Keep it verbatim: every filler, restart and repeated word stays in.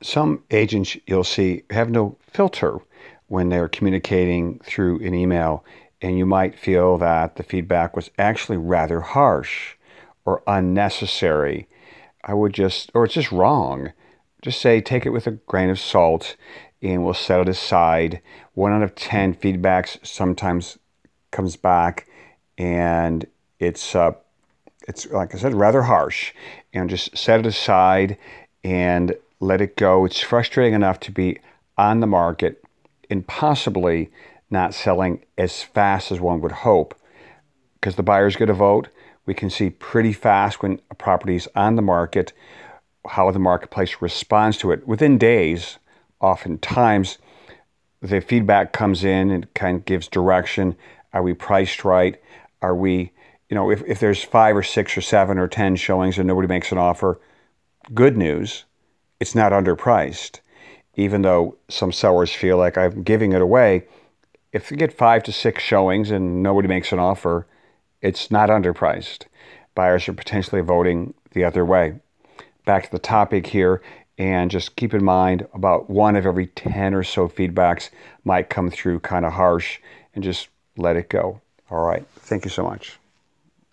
Some agents you'll see have no filter when they're communicating through an email, and you might feel that the feedback was actually rather harsh or unnecessary. I would just, or it's just wrong. Just say, take it with a grain of salt, and we'll set it aside. One out of ten feedbacks sometimes comes back, and it's uh, it's like I said, rather harsh. And just set it aside and let it go. It's frustrating enough to be on the market and possibly not selling as fast as one would hope, because the buyer's going to vote. We can see pretty fast when a property is on the market how the marketplace responds to it within days. Oftentimes, the feedback comes in and kind of gives direction. Are we priced right? Are we, you know, if, if there's five or six or seven or ten showings and nobody makes an offer, good news, it's not underpriced. Even though some sellers feel like I'm giving it away, if you get five to six showings and nobody makes an offer, it's not underpriced. Buyers are potentially voting the other way. Back to the topic here, and just keep in mind about one of every ten or so feedbacks might come through kind of harsh, and just let it go. All right. Thank you so much.